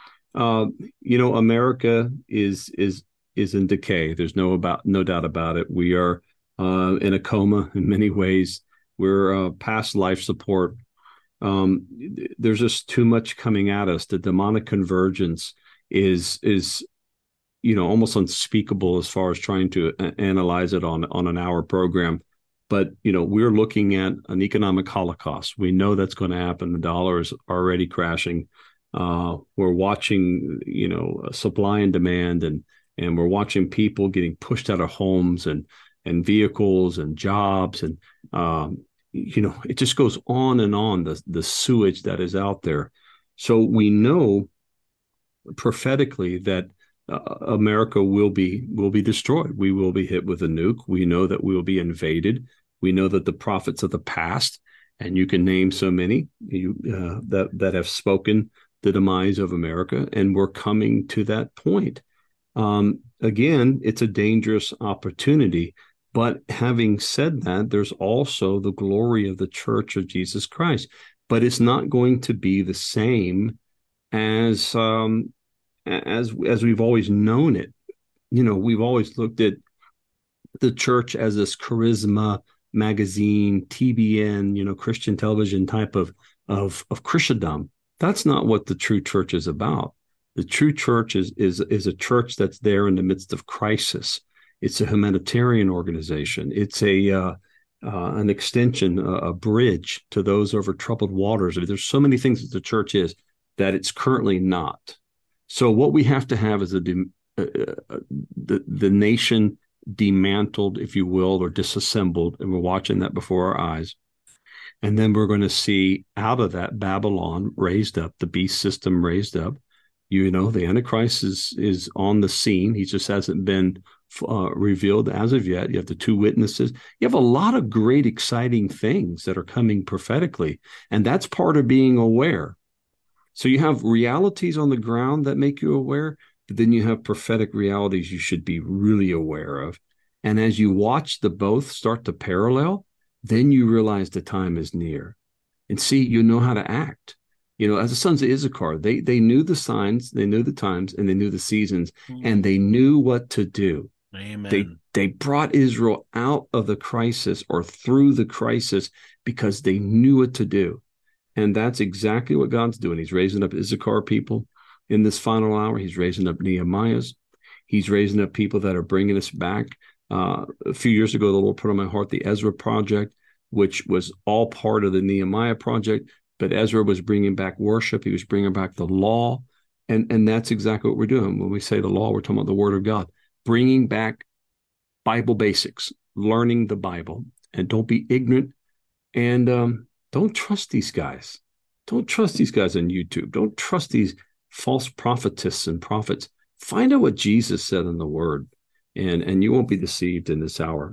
America is in decay. There's no doubt about it. We are in a coma in many ways. We're past life support. There's just too much coming at us. The demonic convergence is almost unspeakable as far as trying to analyze it on an hour program. But, we're looking at an economic holocaust. We know that's going to happen. The dollar is already crashing. We're watching, supply and demand, and we're watching people getting pushed out of homes and vehicles and jobs. And, it just goes on and on, the sewage that is out there. So we know prophetically that America will be destroyed. We will be hit with a nuke. We know that we will be invaded. We know that the prophets of the past, and you can name so many that have spoken the demise of America, and we're coming to that point. Again, it's a dangerous opportunity. But having said that, there's also the glory of the Church of Jesus Christ. But it's not going to be the same as we've always known it. We've always looked at the church as this charisma magazine, TBN, Christian television type of Christendom. That's not what the true church is about. The true church is a church that's there in the midst of crisis. It's a humanitarian organization. It's an extension, a bridge to those over troubled waters. I mean, there's so many things that the church is that it's currently not. So what we have to have is the nation demantled, if you will, or disassembled, and we're watching that before our eyes. And then we're going to see out of that Babylon raised up, the beast system raised up. The Antichrist is on the scene. He just hasn't been revealed as of yet. You have the two witnesses. You have a lot of great, exciting things that are coming prophetically, and that's part of being aware. So you have realities on the ground that make you aware, but then you have prophetic realities you should be really aware of. And as you watch the both start to parallel, then you realize the time is near. And see, you know how to act. As the sons of Issachar, they knew the signs, they knew the times, and they knew the seasons, and they knew what to do. Amen. They brought Israel out of the crisis or through the crisis because they knew what to do. And that's exactly what God's doing. He's raising up Issachar people in this final hour. He's raising up Nehemiahs. He's raising up people that are bringing us back. A few years ago, the Lord put on my heart the Ezra Project, which was all part of the Nehemiah Project. But Ezra was bringing back worship. He was bringing back the law. And that's exactly what we're doing. When we say the law, we're talking about the Word of God. Bringing back Bible basics, learning the Bible. And don't be ignorant. And don't trust these guys. Don't trust these guys on YouTube. Don't trust these false prophetess and prophets. Find out what Jesus said in the Word. And you won't be deceived in this hour.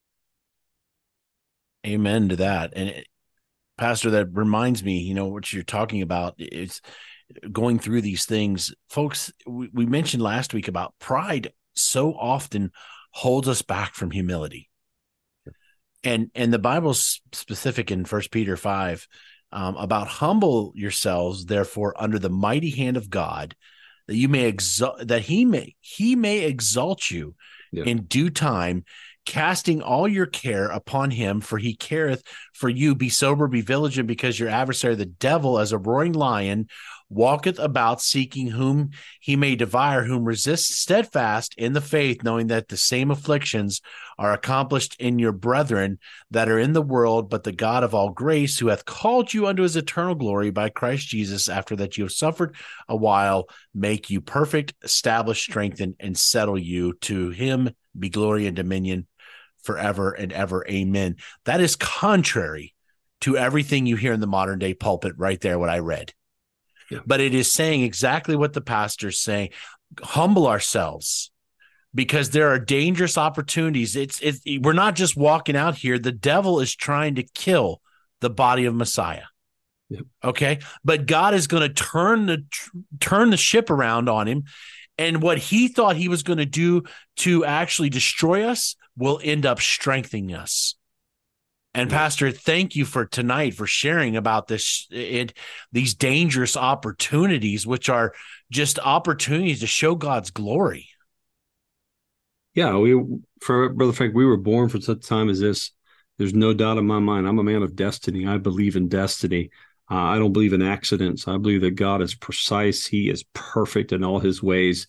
Amen to that. And Pastor, that reminds me, what you're talking about is going through these things. Folks, we mentioned last week about pride so often holds us back from humility. And the Bible's specific in 1 Peter 5 about humble yourselves, therefore, under the mighty hand of God, that you may he may exalt you in due time, casting all your care upon him, for he careth for you. Be sober, be vigilant, because your adversary, the devil, as a roaring lion, walketh about seeking whom he may devour, whom resist steadfast in the faith, knowing that the same afflictions are accomplished in your brethren that are in the world. But the God of all grace, who hath called you unto his eternal glory by Christ Jesus, after that you have suffered a while, make you perfect, establish, strengthen, and settle you. To him be glory and dominion forever and ever. Amen. That is contrary to everything you hear in the modern day pulpit right there, what I read. Yeah. But it is saying exactly what the pastor's saying. Humble ourselves, because there are dangerous opportunities. We're not just walking out here. The devil is trying to kill the body of Messiah. Yep. Okay. But God is going to turn the ship around on him. And what he thought he was going to do to actually destroy us will end up strengthening us. And Pastor, thank you for tonight for sharing about these dangerous opportunities, which are just opportunities to show God's glory. Yeah, for Brother Frank, we were born for such a time as this. There's no doubt in my mind. I'm a man of destiny. I believe in destiny. I don't believe in accidents. I believe that God is precise. He is perfect in all his ways.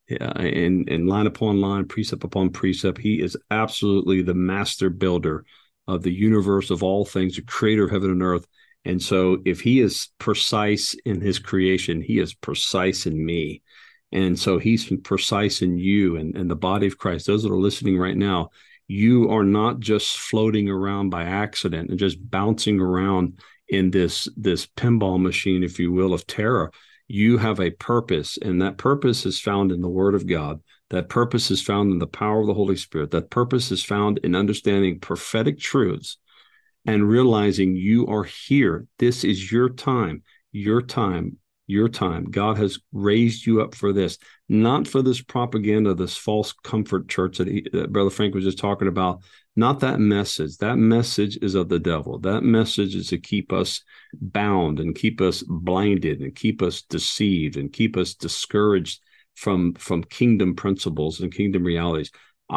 Yeah, and line upon line, precept upon precept. He is absolutely the master builder of the universe, of all things, the creator of heaven and earth. And so if he is precise in his creation, he is precise in me. And so he's precise in you and the body of Christ. Those that are listening right now, you are not just floating around by accident and just bouncing around in this pinball machine, if you will, of terror. You have a purpose, and that purpose is found in the Word of God. That purpose is found in the power of the Holy Spirit. That purpose is found in understanding prophetic truths and realizing you are here. This is your time, your time, your time. God has raised you up for this, not for this propaganda, this false comfort church that Brother Frank was just talking about. Not that message. That message is of the devil. That message is to keep us bound and keep us blinded and keep us deceived and keep us discouraged from kingdom principles and kingdom realities.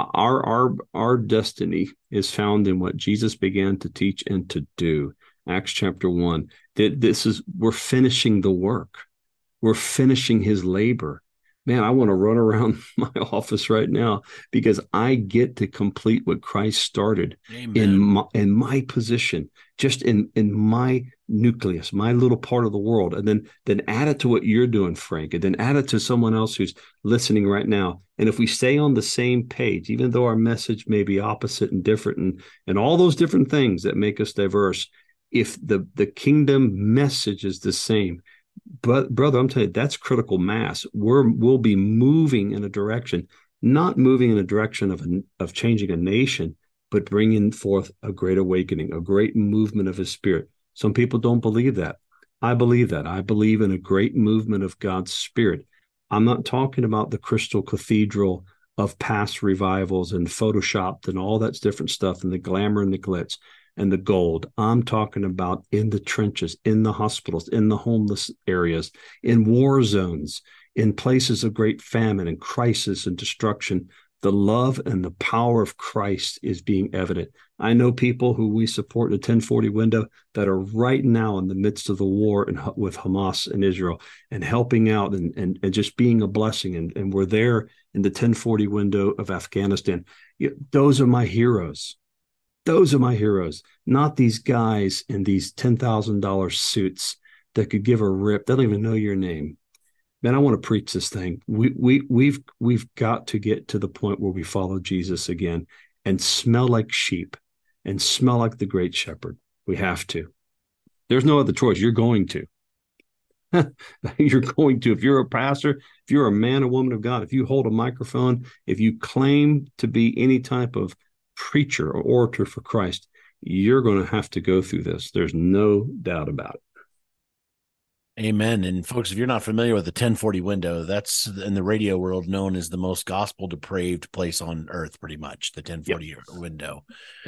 Our destiny is found in what Jesus began to teach and to do. Acts chapter 1. We're finishing the work. We're finishing his labor. Man, I want to run around my office right now because I get to complete what Christ started. Amen. in my position, just in my nucleus, my little part of the world, and then add it to what you're doing, Frank, and then add it to someone else who's listening right now. And if we stay on the same page, even though our message may be opposite and different and all those different things that make us diverse, if the kingdom message is the same, but brother, I'm telling you, that's critical mass. We'll be moving in a direction, not moving in a direction of changing a nation, but bringing forth a great awakening, a great movement of his spirit. Some people don't believe that. I believe that. I believe in a great movement of God's spirit. I'm not talking about the crystal cathedral of past revivals and photoshopped and all that different stuff and the glamour and the glitz and the gold. I'm talking about in the trenches, in the hospitals, in the homeless areas, in war zones, in places of great famine and crisis and destruction. The love and the power of Christ is being evident. I know people who we support in the 1040 window that are right now in the midst of the war with Hamas and Israel and helping out and just being a blessing. And we're there in the 1040 window of Afghanistan. Those are my heroes. Those are my heroes, not these guys in these $10,000 suits that could give a rip. They don't even know your name. Man, I want to preach this thing. We've got to get to the point where we follow Jesus again and smell like sheep and smell like the great shepherd. We have to. There's no other choice. You're going to. You're going to. If you're a pastor, if you're a man or woman of God, if you hold a microphone, if you claim to be any type of preacher or orator for Christ, you're going to have to go through this. There's no doubt about it. Amen. And folks, if you're not familiar with the 1040 window, that's in the radio world known as the most gospel depraved place on earth, pretty much, the 1040 window.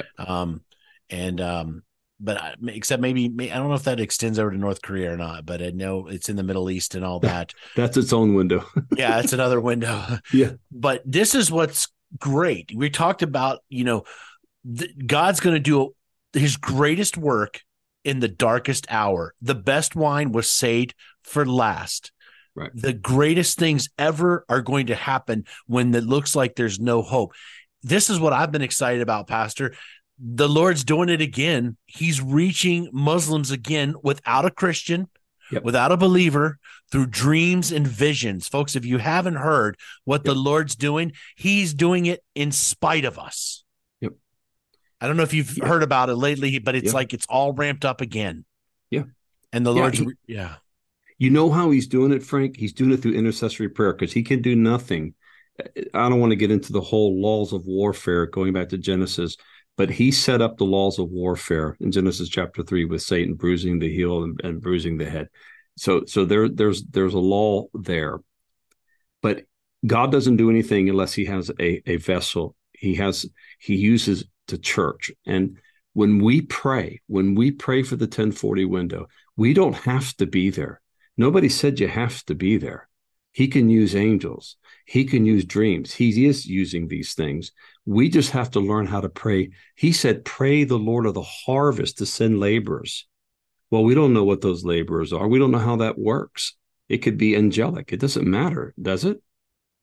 But except maybe, I don't know if that extends over to North Korea or not, but I know it's in the Middle East and all that. That's its own window. Yeah, it's another window. Yeah. But this is what's great. We talked about, God's going to do his greatest work in the darkest hour. The best wine was saved for last. Right. The greatest things ever are going to happen when it looks like there's no hope. This is what I've been excited about, Pastor. The Lord's doing it again. He's reaching Muslims again without a Christian, without a believer, through dreams and visions. Folks, if you haven't heard what the Lord's doing, he's doing it in spite of us. I don't know if you've heard about it lately, but it's like it's all ramped up again. Yeah. And the Lord's, You know how he's doing it, Frank? He's doing it through intercessory prayer because he can do nothing. I don't want to get into the whole laws of warfare going back to Genesis, but he set up the laws of warfare in Genesis chapter 3 with Satan bruising the heel and bruising the head. So there's a law there. But God doesn't do anything unless he has a vessel. He uses the church. And when we pray for the 1040 window, we don't have to be there. Nobody said you have to be there. He can use angels. He can use dreams. He is using these things. We just have to learn how to pray. He said, pray the Lord of the harvest to send laborers. Well, we don't know what those laborers are. We don't know how that works. It could be angelic. It doesn't matter, does it?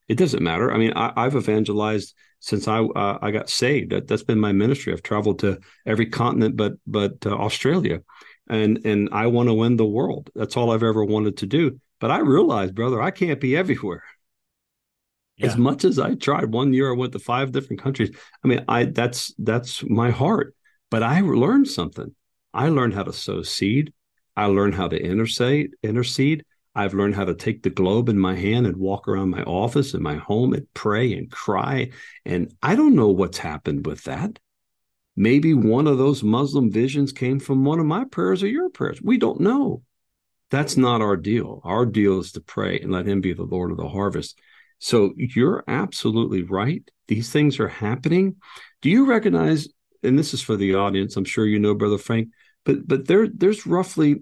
It doesn't matter. I mean, I've evangelized since I got saved. That's been my ministry. I've traveled to every continent but Australia, and I want to win the world. That's all I've ever wanted to do. But I realized, brother, I can't be everywhere. As Yeah. much as I tried, one year I went to 5 different countries. I mean, that's my heart. But I learned something. I learned how to sow seed. I learned how to intercede. I've learned how to take the globe in my hand and walk around my office and my home and pray and cry. And I don't know what's happened with that. Maybe one of those Muslim visions came from one of my prayers or your prayers. We don't know. That's not our deal. Our deal is to pray and let him be the Lord of the harvest. So you're absolutely right. These things are happening. Do you recognize, and this is for the audience, I'm sure you know, Brother Frank, but there's roughly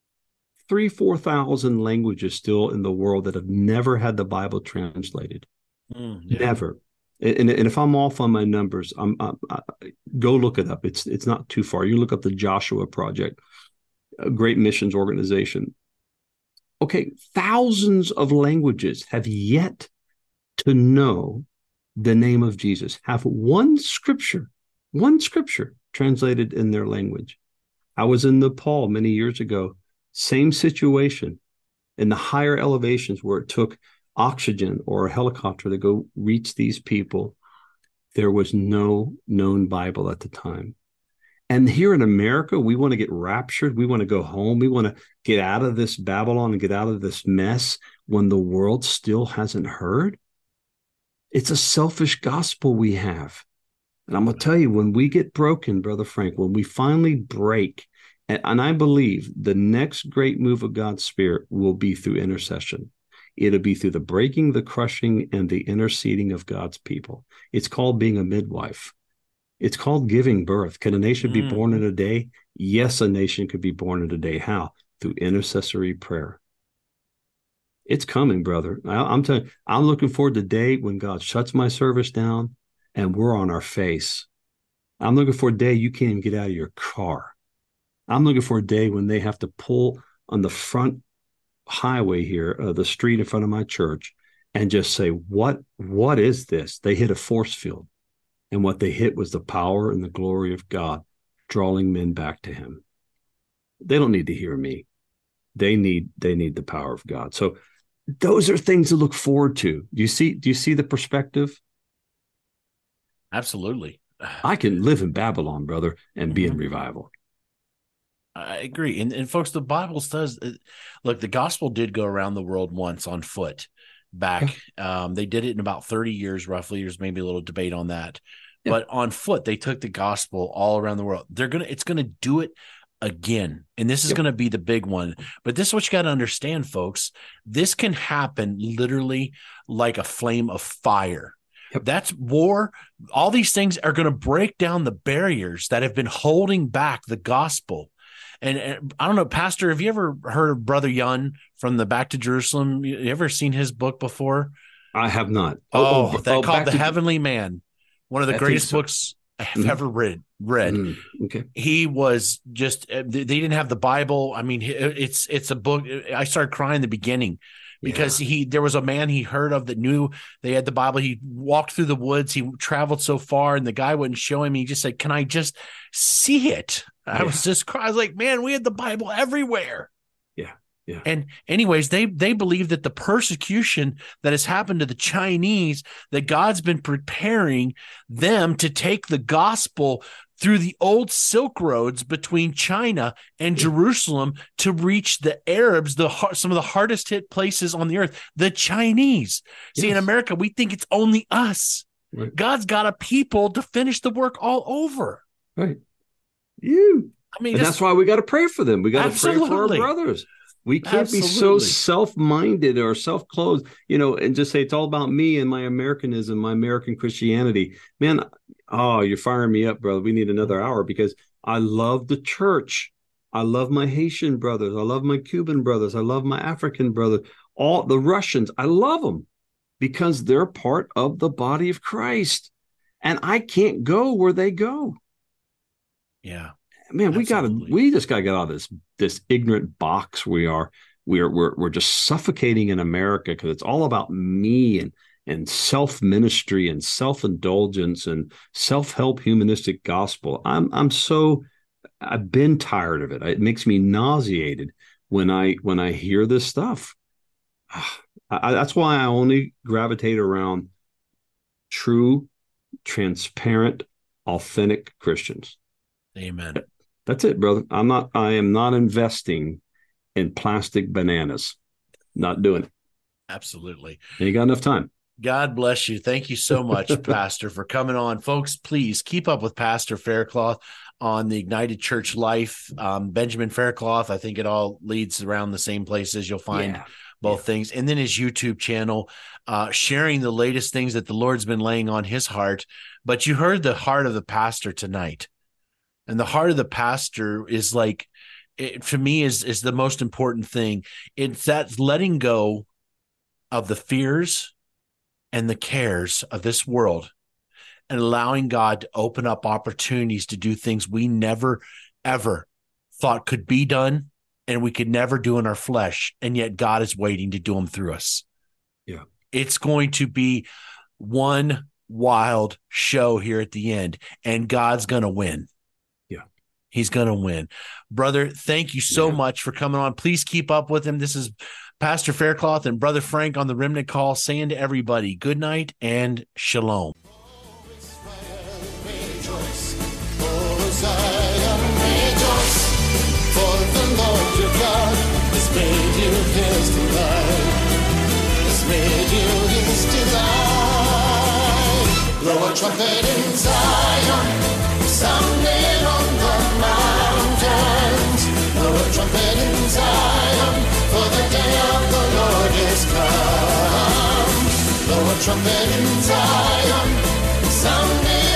4,000 languages still in the world that have never had the Bible translated. Yeah. Never. And if I'm off on my numbers, go look it up. It's not too far. You look up the Joshua Project, a great missions organization. Okay, thousands of languages have yet to know the name of Jesus, have one scripture translated in their language. I was in Nepal many years ago, same situation, in the higher elevations where it took oxygen or a helicopter to go reach these people. There was no known Bible at the time. And here in America, we want to get raptured. We want to go home. We want to get out of this Babylon and get out of this mess when the world still hasn't heard. It's a selfish gospel we have. And I'm going to tell you, when we get broken, Brother Frank, when we finally break, and I believe the next great move of God's Spirit will be through intercession. It'll be through the breaking, the crushing, and the interceding of God's people. It's called being a midwife. It's called giving birth. Can a nation be born in a day? Yes, a nation could be born in a day. How? Through intercessory prayer. It's coming, brother. I'm telling you, I'm looking forward to the day when God shuts my service down and we're on our face. I'm looking for a day you can't even get out of your car. I'm looking for a day when they have to pull on the front highway here, the street in front of my church, and just say, what is this? They hit a force field. And what they hit was the power and the glory of God, drawing men back to him. They don't need to hear me. They need the power of God. So those are things to look forward to. Do you see the perspective? Absolutely. I can live in Babylon, brother, and be in revival. I agree. And folks, the Bible says, look, the gospel did go around the world once on foot back. They did it in about 30 years, roughly. There's maybe a little debate on that, but on foot, they took the gospel all around the world. It's going to do it again. And this is going to be the big one. But this is what you got to understand, folks. This can happen literally like a flame of fire. That's war. All these things are going to break down the barriers that have been holding back the gospel. And I don't know, Pastor, have you ever heard of Brother Yun from the Back to Jerusalem? You ever seen his book before? I have not. Called The Heavenly Man. One of the greatest books I have ever read. Okay. He was just, they didn't have the Bible. I mean, it's a book. I started crying in the beginning because there was a man he heard of that knew they had the Bible. He walked through the woods. He traveled so far and the guy wouldn't show him. He just said, can I just see it? I was just crying. I was like, man, we had the Bible everywhere. Yeah. And anyways, they believe that the persecution that has happened to the Chinese, that God's been preparing them to take the gospel through the old Silk roads between China and Jerusalem to reach the Arabs, some of the hardest hit places on the earth, the Chinese. See, in America, we think it's only us. Right. God's got a people to finish the work all over. Right. I mean, that's why we got to pray for them. We got to pray for our brothers. We can't be so self-minded or self-closed, and just say it's all about me and my Americanism, my American Christianity. Man, you're firing me up, brother. We need another hour because I love the church. I love my Haitian brothers. I love my Cuban brothers. I love my African brothers. All the Russians, I love them because they're part of the body of Christ. And I can't go where they go. Yeah. Man, we just gotta get out of this ignorant box we are. We're just suffocating in America because it's all about me and and self-ministry and self-indulgence and self-help humanistic gospel. I've been tired of it. It makes me nauseated when I hear this stuff. That's why I only gravitate around true, transparent, authentic Christians. Amen. That's it, brother. I am not investing in plastic bananas. Not doing it. Absolutely. You got enough time. God bless you. Thank you so much, Pastor, for coming on. Folks, please keep up with Pastor Faircloth on the Ignited Church Life. Benjamin Faircloth, I think it all leads around the same places. You'll find both things. And then his YouTube channel, sharing the latest things that the Lord's been laying on his heart. But you heard the heart of the pastor tonight. And the heart of the pastor is like, for me, is the most important thing. It's that letting go of the fears and the cares of this world and allowing God to open up opportunities to do things we never, ever thought could be done and we could never do in our flesh. And yet God is waiting to do them through us. Yeah. It's going to be one wild show here at the end, and God's going to win. Yeah. He's going to win. Brother, thank you so much for coming on. Please keep up with him. This is Pastor Faircloth and Brother Frank on the Remnant Call saying to everybody, good night and shalom. Blow a trumpet in Zion, sounding on the mountains. Blow a trumpet in Zion, for the day of the Lord is come. Blow a trumpet in Zion, sounding